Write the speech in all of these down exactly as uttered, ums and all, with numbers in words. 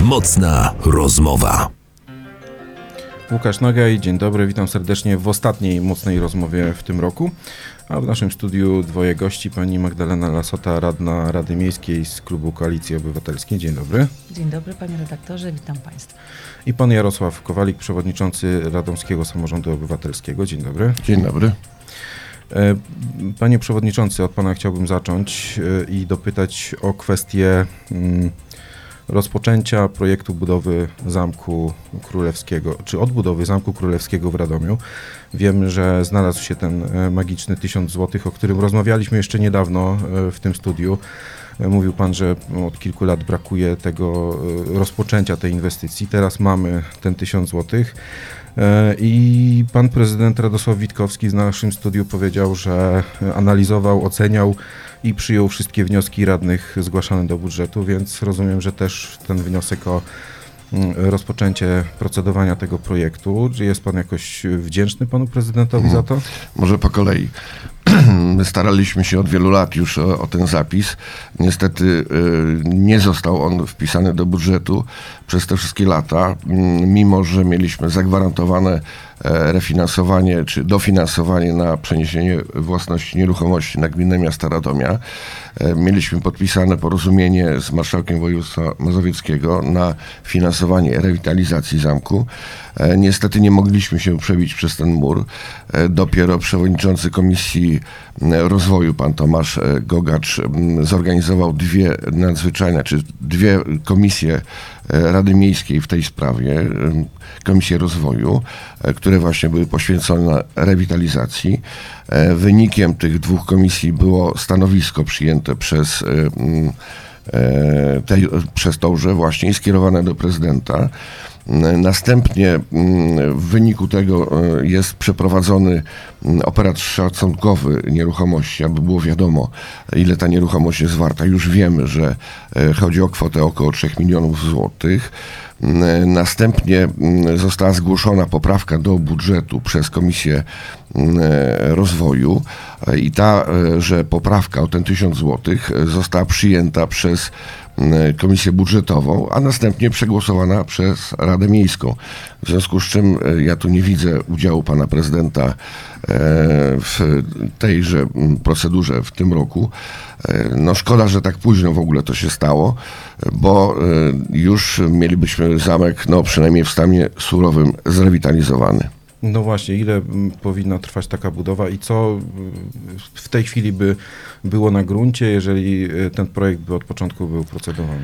Mocna rozmowa. Łukasz Nagaj, dzień dobry, witam serdecznie w ostatniej mocnej rozmowie w tym roku. A w naszym studiu dwoje gości, pani Magdalena Lassota, radna Rady Miejskiej z klubu Koalicji Obywatelskiej. Dzień dobry. Dzień dobry panie redaktorze, witam państwa. I pan Jarosław Kowalik, przewodniczący Radomskiego Samorządu Obywatelskiego. Dzień dobry. Dzień dobry. Panie przewodniczący, od pana chciałbym zacząć i dopytać o kwestię rozpoczęcia projektu budowy Zamku Królewskiego, czy odbudowy Zamku Królewskiego w Radomiu. Wiem, że znalazł się ten magiczny tysiąc złotych, o którym rozmawialiśmy jeszcze niedawno w tym studiu. Mówił pan, że od kilku lat brakuje tego rozpoczęcia tej inwestycji. Teraz mamy ten tysiąc złotych. I pan prezydent Radosław Witkowski w naszym studiu powiedział, że analizował, oceniał i przyjął wszystkie wnioski radnych zgłaszane do budżetu, więc rozumiem, że też ten wniosek o rozpoczęcie procedowania tego projektu. Czy jest pan jakoś wdzięczny panu prezydentowi za to? Może po kolei. My staraliśmy się od wielu lat już o, o ten zapis. Niestety y, nie został on wpisany do budżetu przez te wszystkie lata, mimo że mieliśmy zagwarantowane e, refinansowanie czy dofinansowanie na przeniesienie własności nieruchomości na gminę miasta Radomia. E, mieliśmy podpisane porozumienie z marszałkiem województwa mazowieckiego na finansowanie rewitalizacji zamku. E, niestety nie mogliśmy się przebić przez ten mur. E, dopiero przewodniczący Komisji Rozwoju, pan Tomasz Gogacz, zorganizował dwie nadzwyczajne, czy dwie komisje Rady Miejskiej w tej sprawie, Komisję Rozwoju, które właśnie były poświęcone rewitalizacji. Wynikiem tych dwóch komisji było stanowisko przyjęte przez, tej, przez Tourze właśnie i skierowane do prezydenta. Następnie w wyniku tego jest przeprowadzony operat szacunkowy nieruchomości, aby było wiadomo, ile ta nieruchomość jest warta. Już wiemy, że chodzi o kwotę około trzech milionów złotych. Następnie została zgłoszona poprawka do budżetu przez Komisję Rozwoju i ta, że poprawka o ten tysiąc złotych została przyjęta przez Komisję Budżetową, a następnie przegłosowana przez Radę Miejską. W związku z czym ja tu nie widzę udziału pana prezydenta w tejże procedurze w tym roku. No szkoda, że tak późno w ogóle to się stało, bo już mielibyśmy zamek, no przynajmniej w stanie surowym, zrewitalizowany. No właśnie, ile powinna trwać taka budowa i co w tej chwili by było na gruncie, jeżeli ten projekt by od początku był procedowany?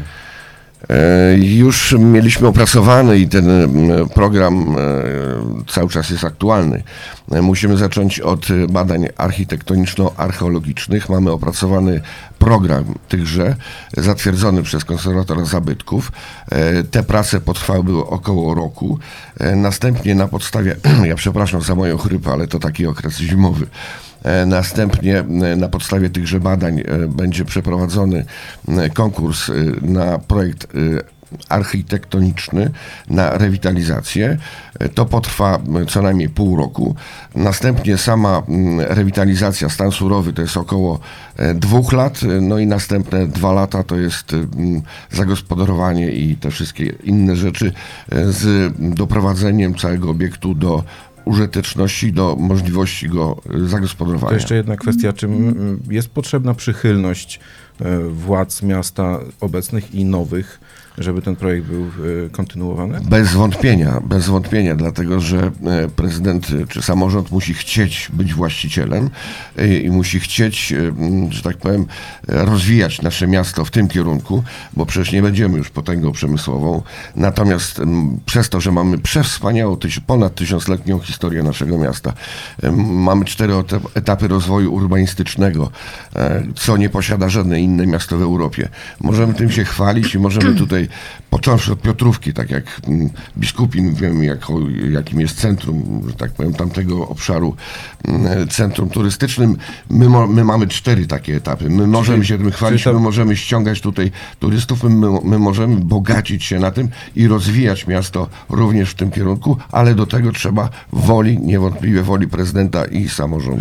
Już mieliśmy opracowany i ten program cały czas jest aktualny. Musimy zacząć od badań architektoniczno-archeologicznych. Mamy opracowany program tychże, zatwierdzony przez konserwatora zabytków. Te prace potrwały około roku. Następnie na podstawie, ja przepraszam za moją chrypę, ale to taki okres zimowy. Następnie na podstawie tychże badań będzie przeprowadzony konkurs na projekt architektoniczny, na rewitalizację. To potrwa co najmniej pół roku. Następnie sama rewitalizacja, stan surowy to jest około dwóch lat, no i następne dwa lata to jest zagospodarowanie i te wszystkie inne rzeczy z doprowadzeniem całego obiektu do użyteczności, do możliwości go zagospodarowania. To jeszcze jedna kwestia, czy jest potrzebna przychylność władz miasta obecnych i nowych, żeby ten projekt był kontynuowany? Bez wątpienia, bez wątpienia, dlatego że prezydent czy samorząd musi chcieć być właścicielem i musi chcieć, że tak powiem, rozwijać nasze miasto w tym kierunku, bo przecież nie będziemy już potęgą przemysłową. Natomiast przez to, że mamy przewspaniałą, ponad tysiącletnią historię naszego miasta, mamy cztery etapy rozwoju urbanistycznego, co nie posiada żadne inne miasto w Europie. Możemy tym się chwalić i możemy tutaj, począwszy od Piotrówki, tak jak Biskupin, wiemy jak, jakim jest centrum, że tak powiem, tamtego obszaru, centrum turystycznym. My, my mamy cztery takie etapy. My możemy się tym chwalić, my możemy ściągać tutaj turystów, my, my możemy bogacić się na tym i rozwijać miasto również w tym kierunku, ale do tego trzeba woli, niewątpliwie woli prezydenta i samorządu.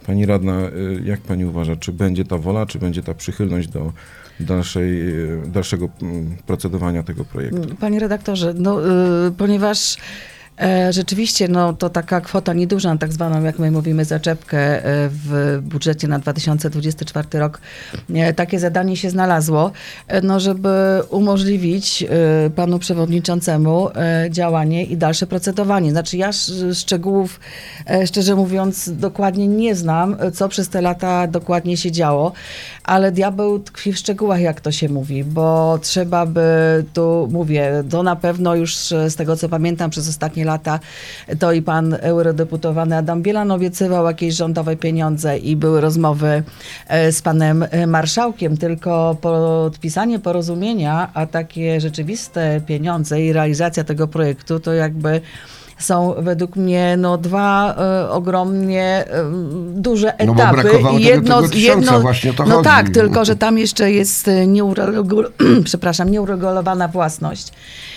Pani radna, y, jak pani uważa, czy będzie ta wola, czy będzie ta przychylność do dalszej, y, dalszego mm, procedowania tego projektu? Panie redaktorze, no, y, ponieważ e, rzeczywiście no, to taka kwota nieduża, tak zwaną, jak my mówimy, zaczepkę e, w budżecie na dwa tysiące dwudziesty czwarty rok, e, takie zadanie się znalazło, e, no, żeby umożliwić e, panu przewodniczącemu e, działanie i dalsze procedowanie. Znaczy ja sz, szczegółów, e, szczerze mówiąc, dokładnie nie znam, co przez te lata dokładnie się działo, ale diabeł tkwi w szczegółach, jak to się mówi, bo trzeba by, tu mówię, to na pewno już z tego, co pamiętam przez ostatnie lata, to i pan eurodeputowany Adam Bielan obiecywał jakieś rządowe pieniądze i były rozmowy e, z panem e, marszałkiem, tylko podpisanie porozumienia, a takie rzeczywiste pieniądze i realizacja tego projektu, to jakby są według mnie no, dwa e, ogromnie e, duże etapy. No bo brakowało I tego, jedno, tego tysiąca, jedno, właśnie o to no chodzi. tak, tylko że tam jeszcze jest nieuregu- przepraszam, nieuregulowana własność.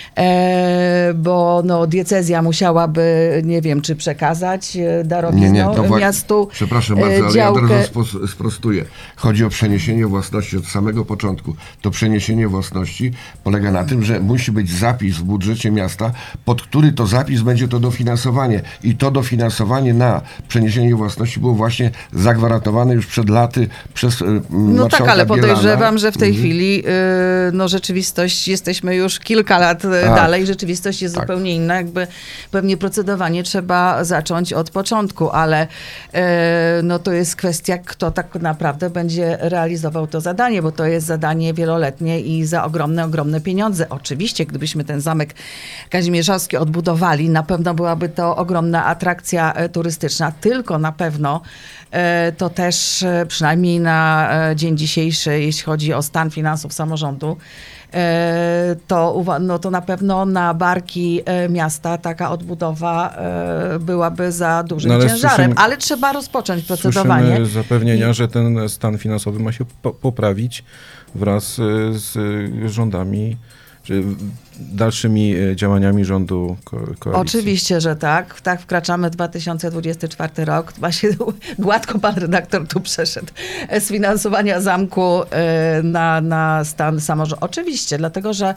E, bo no, diecezja musiałaby, nie wiem, czy przekazać e, darowiznę Nie, nie, to wła- miastu Przepraszam e, bardzo, ale działkę. ja od razu spos- sprostuję. Chodzi o przeniesienie własności od samego początku. To przeniesienie własności polega na tym, że musi być zapis w budżecie miasta, pod który to zapis będzie to dofinansowanie. I to dofinansowanie na przeniesienie własności było właśnie zagwarantowane już przed laty przez y, No tak, ale Bielana. podejrzewam, że w tej Mhm. chwili y, no rzeczywistość, jesteśmy już kilka lat y, Tak. dalej, rzeczywistość jest Tak. zupełnie inna, jakby pewnie procedowanie trzeba zacząć od początku, ale y, no to jest kwestia, kto tak naprawdę będzie realizował to zadanie, bo to jest zadanie wieloletnie i za ogromne, ogromne pieniądze. Oczywiście, gdybyśmy ten zamek kazimierzowski odbudowali, na pewno byłaby to ogromna atrakcja e, turystyczna, tylko na pewno e, to też e, przynajmniej na e, dzień dzisiejszy, jeśli chodzi o stan finansów samorządu, e, to, uwa- no to na pewno na barki e, miasta taka odbudowa e, byłaby za dużym No ale ciężarem, słyszymy- ale trzeba rozpocząć procedowanie. Słyszymy zapewnienia, I- że ten stan finansowy ma się po- poprawić wraz y, z y, rządami, czy dalszymi y, działaniami rządu ko- koalicji. Oczywiście, że tak. Tak, wkraczamy w dwa tysiące dwudziesty czwarty rok. Właśnie gładko pan redaktor tu przeszedł z finansowania zamku e, na, na stan samorządu. Oczywiście, dlatego że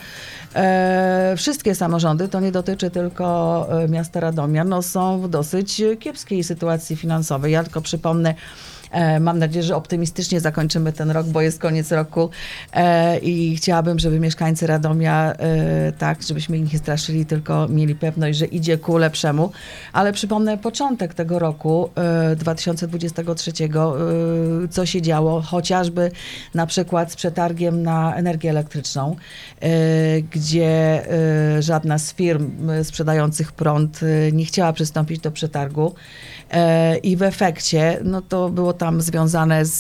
e, wszystkie samorządy, to nie dotyczy tylko e, miasta Radomia, no, są w dosyć kiepskiej sytuacji finansowej. Ja tylko przypomnę, E, Mam nadzieję, że optymistycznie zakończymy ten rok, bo jest koniec roku e, i chciałabym, żeby mieszkańcy Radomia, e, tak, żebyśmy ich nie straszyli, tylko mieli pewność, że idzie ku lepszemu. Ale przypomnę początek tego roku, e, dwa tysiące dwudziestego trzeciego, e, co się działo, chociażby na przykład z przetargiem na energię elektryczną, e, gdzie e, żadna z firm e, sprzedających prąd e, nie chciała przystąpić do przetargu. E, I w efekcie, no to było tam związane z,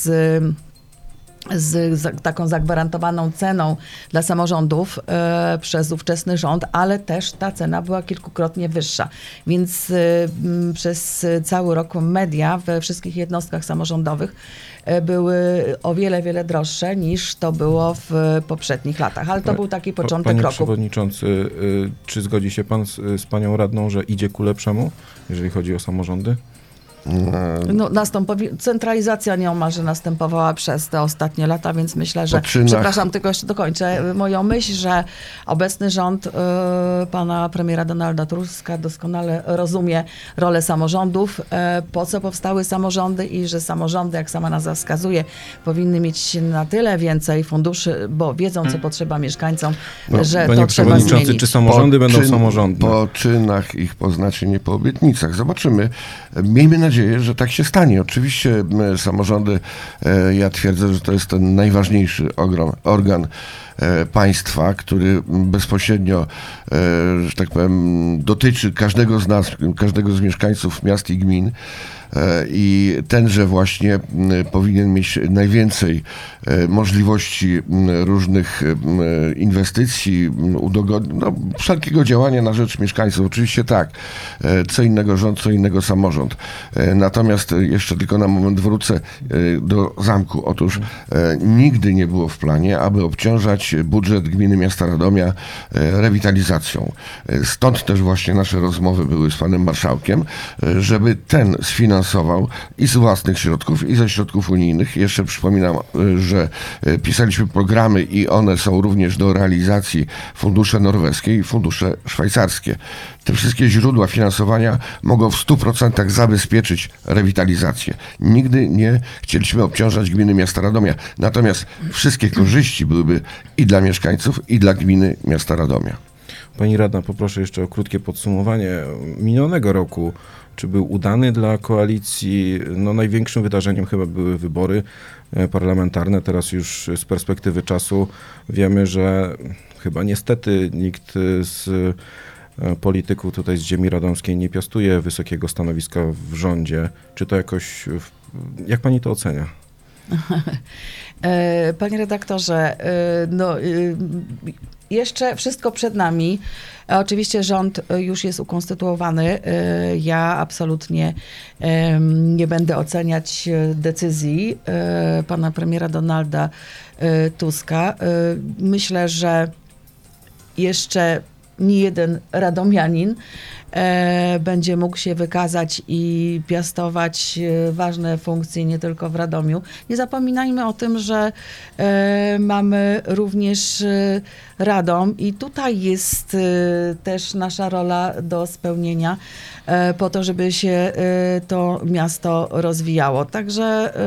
z, z taką zagwarantowaną ceną dla samorządów e, przez ówczesny rząd, ale też ta cena była kilkukrotnie wyższa. Więc e, m, przez cały rok media we wszystkich jednostkach samorządowych e, były o wiele, wiele droższe niż to było w poprzednich latach. Ale to był taki Pa- początek Panie roku. przewodniczący, y, czy zgodzi się pan z, z panią radną, że idzie ku lepszemu, jeżeli chodzi o samorządy? No, nastąpowi- centralizacja nieomalże następowała przez te ostatnie lata, więc myślę, że, Po czynach. przepraszam, tylko jeszcze dokończę moją myśl, że obecny rząd y, pana premiera Donalda Tuska doskonale rozumie rolę samorządów, y, po co powstały samorządy i że samorządy, jak sama nazwa wskazuje, powinny mieć na tyle więcej funduszy, bo wiedzą, co potrzeba mieszkańcom, No, że panie to trzeba przewodniczący, zmienić. czy samorządy będą czyn- samorządne? Po czynach ich poznacie, nie po obietnicach. Zobaczymy. Miejmy nadzieję, że tak się stanie. Oczywiście m, samorządy, e, ja twierdzę, że to jest ten najważniejszy ogrom, organ e, państwa, który bezpośrednio, e, że tak powiem, dotyczy każdego z nas, każdego z mieszkańców miast i gmin. E, I tenże właśnie m, powinien mieć najwięcej e, możliwości m, różnych m, inwestycji, m, udogodnień, no, wszelkiego działania na rzecz mieszkańców. Oczywiście tak. E, Co innego rząd, co innego samorząd. E, Natomiast e, jeszcze tylko na moment wrócę e, do zamku. Otóż e, nigdy nie było w planie, aby obciążać finansować budżet gminy miasta Radomia e, rewitalizacją. E, Stąd też właśnie nasze rozmowy były z panem marszałkiem, e, żeby ten sfinansował i z własnych środków, i ze środków unijnych. Jeszcze przypominam, e, że e, pisaliśmy programy i one są również do realizacji fundusze norweskie i fundusze szwajcarskie. Te wszystkie źródła finansowania mogą w stu procentach zabezpieczyć rewitalizację. Nigdy nie chcieliśmy obciążać gminy miasta Radomia. Natomiast wszystkie korzyści byłyby i dla mieszkańców, i dla gminy miasta Radomia. Pani radna, poproszę jeszcze o krótkie podsumowanie minionego roku. Czy był udany dla koalicji? No, największym wydarzeniem chyba były wybory e, parlamentarne. Teraz już z perspektywy czasu wiemy, że chyba niestety nikt z e, polityków tutaj z ziemi radomskiej nie piastuje wysokiego stanowiska w rządzie. Czy to jakoś, w, jak pani to ocenia? E, Panie redaktorze, e, no, e, jeszcze wszystko przed nami. E, Oczywiście rząd e, już jest ukonstytuowany. E, Ja absolutnie e, nie będę oceniać e, decyzji e, pana premiera Donalda e, Tuska. E, Myślę, że jeszcze nie jeden radomianin e, będzie mógł się wykazać i piastować e, ważne funkcje nie tylko w Radomiu. Nie zapominajmy o tym, że e, mamy również e, Radom i tutaj jest e, też nasza rola do spełnienia e, po to, żeby się e, to miasto rozwijało. Także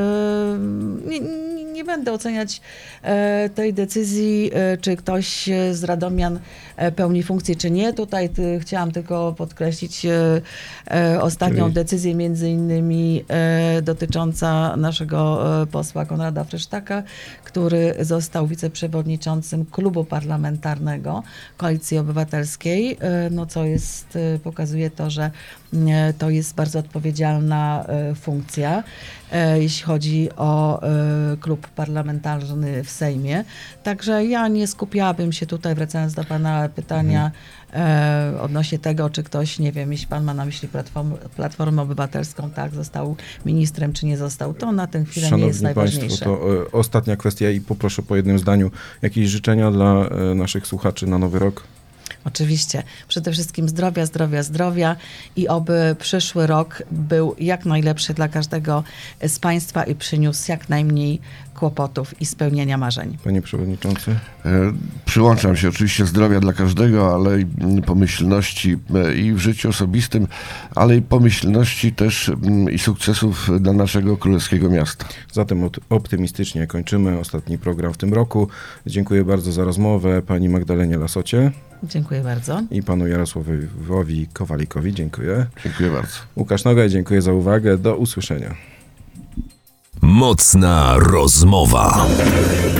e, nie, nie będę oceniać e, tej decyzji, e, czy ktoś z Radomian e, pełni funkcję, czy nie. Tutaj ty, chciałam tylko podkreślić e, e, ostatnią Czyli- decyzję, między innymi e, dotycząca naszego e, posła Konrada Frysztaka, który został wiceprzewodniczącym klubu parlamentarnego Koalicji Obywatelskiej, e, no co jest, e, pokazuje to, że e, to jest bardzo odpowiedzialna e, funkcja, e, jeśli chodzi o e, klub parlamentarny w Sejmie. Także ja nie skupiałabym się tutaj, wracając do pana pytania, e, odnośnie tego, czy ktoś, nie wiem, jeśli pan ma na myśli Platform, Platformę Obywatelską, tak, został ministrem, czy nie został, to na tę chwilę nie jest Szanowni najważniejsze. Państwo, to e, ostatnia kwestia i poproszę po jednym zdaniu. Jakieś życzenia dla e, naszych słuchaczy na nowy rok? Oczywiście. Przede wszystkim zdrowia, zdrowia, zdrowia i oby przyszły rok był jak najlepszy dla każdego z Państwa i przyniósł jak najmniej kłopotów i spełnienia marzeń. Panie Przewodniczący? E, Przyłączam się, oczywiście zdrowia dla każdego, ale i mm, pomyślności e, i w życiu osobistym, ale i pomyślności też mm, i sukcesów dla naszego królewskiego miasta. Zatem op- optymistycznie kończymy ostatni program w tym roku. Dziękuję bardzo za rozmowę pani Magdalenie Lasocie Dziękuję bardzo. i panu Jarosławowi Kowalikowi. Dziękuję. Dziękuję bardzo. Łukasz Nogaj, dziękuję za uwagę. Do usłyszenia. Mocna rozmowa.